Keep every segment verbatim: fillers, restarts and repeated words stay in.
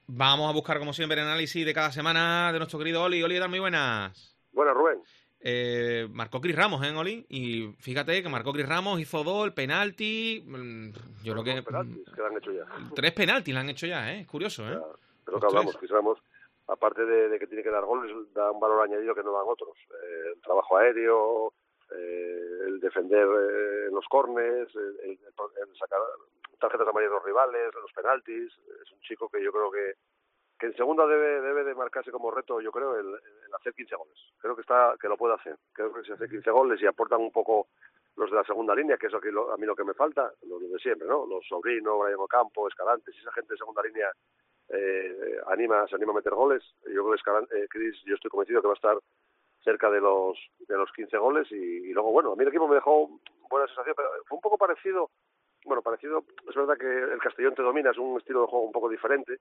Vamos a buscar, como siempre, el análisis de cada semana de nuestro querido Oli. Oli, ¿qué tal? Muy buenas. Buenas, Rubén. Eh, marcó Cris Ramos, ¿eh, Oli? Y fíjate que marcó Cris Ramos, hizo dos, el penalti. mm, Yo creo Los dos que penaltis que le han hecho ya. mm, tres penaltis le han hecho ya, ¿eh? Es curioso, O ¿eh? sea, de lo Los que hablamos, tres. que Ramos, aparte de, de que tiene que dar goles, da un valor añadido que no dan otros. Eh, el trabajo aéreo, eh, el defender eh, los córners, el, el, el sacar tarjetas amarillas a los rivales, los penaltis. Es un chico que yo creo que que en segunda debe debe de marcarse como reto, yo creo, el, el hacer quince goles. Creo que está que lo puede hacer. Creo que si hace quince goles y aportan un poco los de la segunda línea, que es aquí lo, a mí lo que me falta, los de siempre, ¿no? Los Sobrino, Brian Ocampo, Escalante, si esa gente de segunda línea eh, anima, se anima a meter goles, yo creo que Escalante, eh, Chris, yo estoy convencido que va a estar cerca de los de los quince goles y, y luego, bueno, a mí el equipo me dejó buena sensación, pero fue un poco parecido, bueno, parecido, es verdad que el Castellón te domina, es un estilo de juego un poco diferente,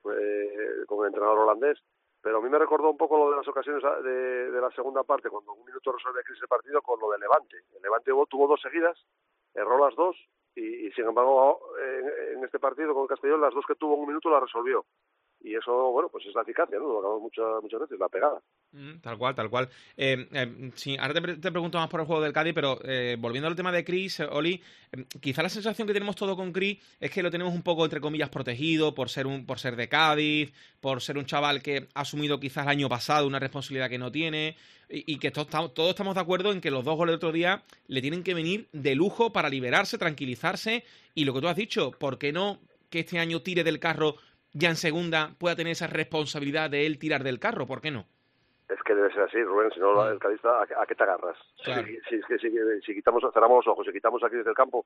eh, con el entrenador holandés, pero a mí me recordó un poco lo de las ocasiones de, de la segunda parte, cuando un minuto resuelve Chris el partido, con lo de Levante. El Levante tuvo dos seguidas, erró las dos, y, y sin embargo en, en este partido con el Castellón las dos que tuvo en un minuto las resolvió. Y eso, bueno, pues es la eficacia, ¿no? Lo hablamos muchas, muchas veces, la pegada. Mm, tal cual, tal cual. Eh, eh, sí, ahora te, pre- te pregunto más por el juego del Cádiz, pero eh, volviendo al tema de Chris, eh, Oli, eh, quizá la sensación que tenemos todo con Chris es que lo tenemos un poco, entre comillas, protegido por ser un, por ser de Cádiz, por ser un chaval que ha asumido quizás el año pasado una responsabilidad que no tiene, y, y que todos, estamos- todos estamos de acuerdo en que los dos goles del otro día le tienen que venir de lujo para liberarse, tranquilizarse, y lo que tú has dicho, ¿por qué no que este año tire del carro ya en segunda, pueda tener esa responsabilidad de él tirar del carro? ¿Por qué no? Es que debe ser así, Rubén, si no Mm, el cadista, ¿a, a qué te agarras? claro. Si, si, si, si, si quitamos, cerramos los ojos, si quitamos aquí desde el campo,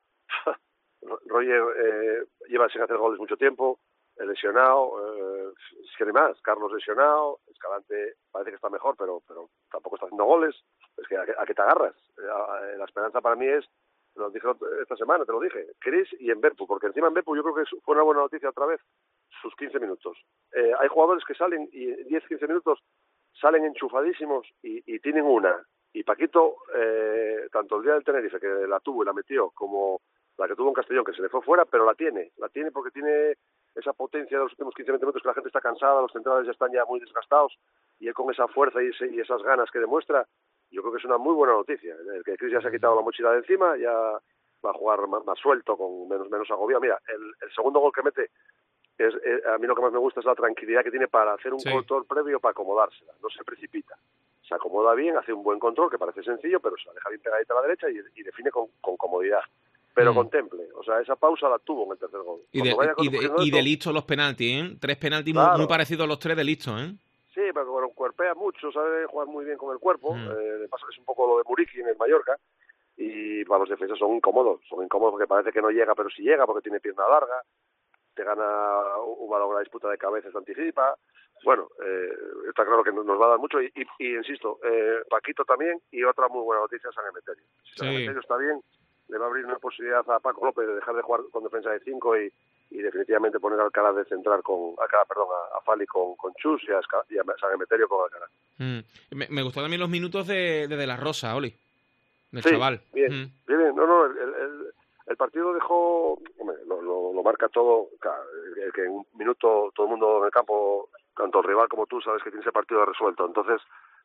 Roger eh, lleva sin hacer goles mucho tiempo, eh, lesionado, eh, es que ni más, Carlos lesionado, Escalante parece que está mejor, pero pero tampoco está haciendo goles, es que ¿a, qué, a qué te agarras? Eh, la esperanza para mí es, lo dije esta semana, te lo dije, Chris y Emberpu, porque encima Emberpu yo creo que fue una buena noticia otra vez, sus quince minutos. Eh, hay jugadores que salen y diez quince minutos salen enchufadísimos y, y tienen una. Y Paquito, eh, tanto el día del Tenerife, que la tuvo y la metió, como la que tuvo en Castellón, que se le fue fuera, pero la tiene. La tiene porque tiene esa potencia de los últimos quince veinte minutos, que la gente está cansada, los centrales ya están ya muy desgastados, y él con esa fuerza y, ese, y esas ganas que demuestra, yo creo que es una muy buena noticia. El que Chris ya se ha quitado la mochila de encima, ya va a jugar más, más suelto, con menos, menos agobiado. Mira, el, el segundo gol que mete, es, es, a mí lo que más me gusta es la tranquilidad que tiene para hacer un Sí. control previo, para acomodársela, no se precipita, se acomoda bien, hace un buen control que parece sencillo, pero se la deja bien pegadita a la derecha y, y define con, con comodidad, pero Mm. con temple, o sea, esa pausa la tuvo en el tercer gol. Y Cuando de, vaya y, de, cogiendo y de eso, listo los penaltis, ¿eh? Tres penaltis muy, muy claro, parecidos a los tres de listo, ¿eh? sí, pero bueno, cuerpea mucho, sabe jugar muy bien con el cuerpo, Mm. eh, le pasa, es un poco lo de Muriqui en el Mallorca, y para los defensas son incómodos, son incómodos porque parece que no llega, pero sí llega porque tiene pierna larga, te gana un balón en la disputa de cabezas, te anticipa. Bueno, eh, está claro que nos va a dar mucho y, y, y insisto, eh, Paquito también, y otra muy buena noticia, San Emeterio. Si San Sí. Emeterio está bien, le va a abrir una posibilidad a Paco López de dejar de jugar con defensa de cinco y, y definitivamente poner a Alcalá de centrar con, Alcalá, perdón, a, a Fali con, con Chus y a, y a San Emeterio con Alcalá. Mm. Me, me gustó también los minutos de, de De La Rosa, Oli, del Sí, chaval. bien, Mm. bien, bien. No, no, el, el, el partido dejó, hombre, lo, lo, lo marca todo, claro, el que en un minuto todo el mundo en el campo, tanto el rival como tú, sabes que tiene ese partido resuelto. Entonces,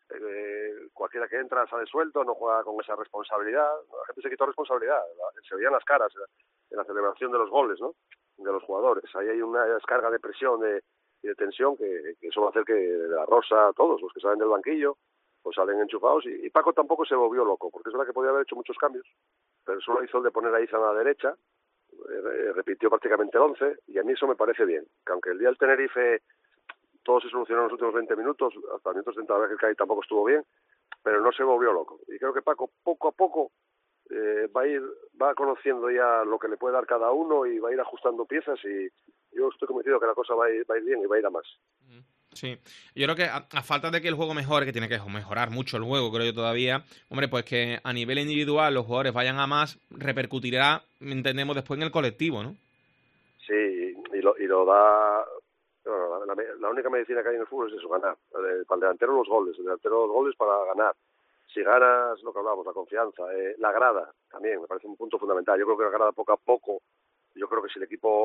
eh, cualquiera que entra sale suelto, no juega con esa responsabilidad. La gente se quitó responsabilidad, la, se veían las caras en la celebración de los goles, ¿no? De los jugadores. Ahí hay una descarga de presión de, y de tensión que, que eso va a hacer que de La Rosa, todos los que salen del banquillo, pues salen enchufados, y, y Paco tampoco se volvió loco, porque es verdad que podía haber hecho muchos cambios, pero solo hizo el de poner a Iza a la derecha, eh, repitió prácticamente el once, y a mí eso me parece bien, que aunque el día del Tenerife todo se solucionó en los últimos veinte minutos, hasta el minuto setenta la vez que el Cádiz tampoco estuvo bien, pero no se volvió loco, y creo que Paco poco a poco eh, va a ir, va conociendo ya lo que le puede dar cada uno y va a ir ajustando piezas, y yo estoy convencido que la cosa va a ir, va a ir bien y va a ir a más. Sí, yo creo que a, a falta de que el juego mejore, que tiene que mejorar mucho el juego, creo yo todavía, hombre, pues que a nivel individual los jugadores vayan a más, repercutirá, entendemos, después en el colectivo, ¿no? Sí, y lo, y lo da... Bueno, la, la, la única medicina que hay en el fútbol es eso, ganar. Eh, para el delantero los goles, el delantero los goles para ganar. Si ganas, lo que hablamos, la confianza, eh, la grada también, me parece un punto fundamental. Yo creo que la grada poco a poco, yo creo que si el equipo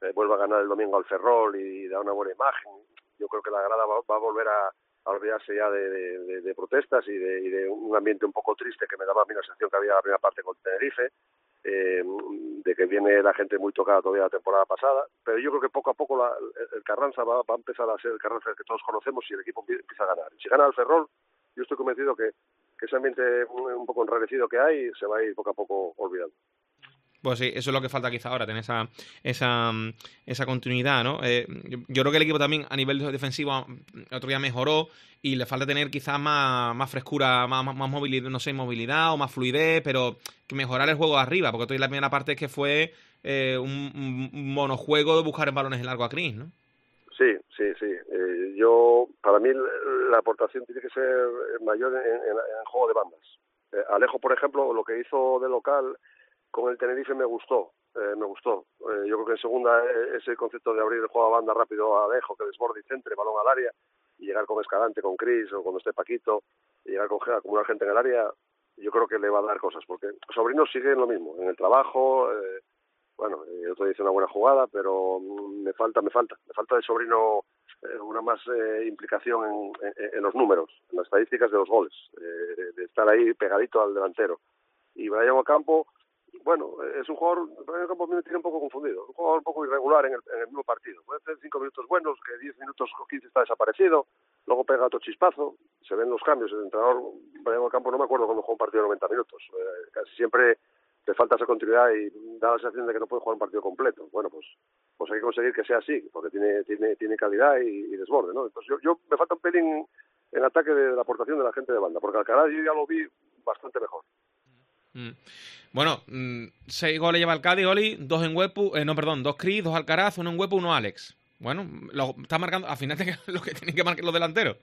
eh, vuelva a ganar el domingo al Ferrol y da una buena imagen, yo creo que la grada va, va a volver a, a olvidarse ya de, de, de, de protestas y de, y de un ambiente un poco triste que me daba a mí la sensación que había en la primera parte con Tenerife, eh, de que viene la gente muy tocada todavía la temporada pasada, pero yo creo que poco a poco la, el Carranza va, va a empezar a ser el Carranza que todos conocemos y el equipo empieza a ganar. Si gana el Ferrol, yo estoy convencido que, que ese ambiente un poco enrarecido que hay se va a ir poco a poco olvidando. Pues sí, eso es lo que falta quizá ahora, tener esa esa, esa continuidad, ¿no? Eh, yo, yo creo que el equipo también a nivel defensivo el otro día mejoró y le falta tener quizás más, más frescura, más, más movilidad, no sé, movilidad o más fluidez, pero que mejorar el juego arriba, porque hoy la primera parte es que fue eh, un, un monojuego de buscar balones en largo a Chris, ¿no? Sí, sí, sí. Eh, yo, para mí la aportación tiene que ser mayor en, en, en juego de bandas. Eh, Alejo, por ejemplo, lo que hizo de local con el Tenerife me gustó, eh, me gustó. Eh, yo creo que en segunda eh, ese concepto de abrir el juego a banda rápido a Alejo, que desborde y centre, balón al área, y llegar con Escalante, con Cris, o cuando esté Paquito, y llegar con acumular gente en el área, yo creo que le va a dar cosas, porque Sobrino sigue en lo mismo, en el trabajo, eh, bueno, el otro día hice una buena jugada, pero me falta, me falta, me falta de Sobrino eh, una más eh, implicación en, en, en los números, en las estadísticas de los goles, eh, de, de estar ahí pegadito al delantero. Y Brian Ocampo, bueno, es un jugador, Brian Ocampo me tiene un poco confundido, un jugador un poco irregular en el, en el mismo partido. Puede hacer cinco minutos buenos, que diez minutos o quince está desaparecido, luego pega otro chispazo, se ven los cambios. El entrenador Brian Ocampo, no me acuerdo cuando jugó un partido de noventa minutos, eh, casi siempre le falta esa continuidad y da la sensación de que no puede jugar un partido completo. Bueno, pues pues hay que conseguir que sea así, porque tiene tiene tiene calidad y, y desborde, ¿no? Entonces yo, yo me falta un pelín en ataque de la aportación de la gente de banda, porque Alcaraz yo ya lo vi bastante mejor. Mm. Bueno, mm, seis goles lleva el Cádiz, Oli, dos en Huepu, eh, no, perdón, dos Cris, dos Alcaraz, uno en Huepu, uno Alex. Bueno, lo está marcando, al final es lo que tienen que marcar los delanteros.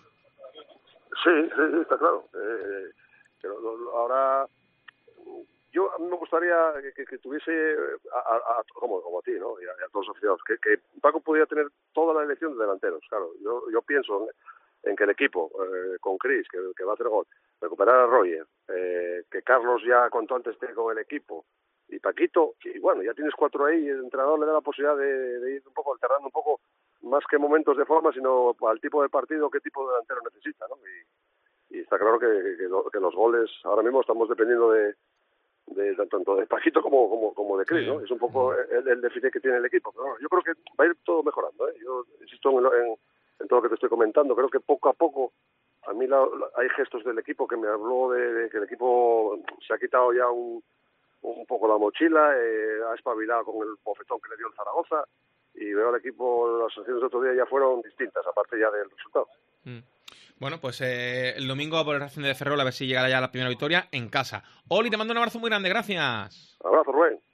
Sí, sí, sí, está claro. Eh, pero lo, lo, ahora yo a mí me gustaría que, que, que tuviese a, a, a, como, como a ti, ¿no? Y a, a todos los aficionados, que, que Paco pudiera tener toda la elección de delanteros. Claro, yo, yo pienso en, en que el equipo eh, con Cris, que, que va a hacer gol, recuperar a Roger, eh, que Carlos ya cuanto antes esté con el equipo, y Paquito, y bueno, ya tienes cuatro ahí, y el entrenador le da la posibilidad de, de ir un poco alternando un poco, más que momentos de forma, sino al tipo de partido, qué tipo de delantero necesita, ¿no? Y, y está claro que, que, lo, que los goles, ahora mismo estamos dependiendo de, de tanto de Paquito como como, como de Cris, ¿no? Es un poco el, el déficit que tiene el equipo, pero bueno, yo creo que va a ir todo mejorando, ¿eh? Yo insisto en, en, en todo lo que te estoy comentando, creo que poco a poco a mí la, la, hay gestos del equipo que me habló de, de que el equipo se ha quitado ya un, un poco la mochila, eh, ha espabilado con el bofetón que le dio el Zaragoza, y veo al equipo, las acciones de otro día ya fueron distintas, aparte ya del resultado. Mm. Bueno, pues eh, el domingo va por el Racing de Ferrol a ver si llega ya la primera victoria en casa. Oli, te mando un abrazo muy grande, gracias. Abrazo, Rubén.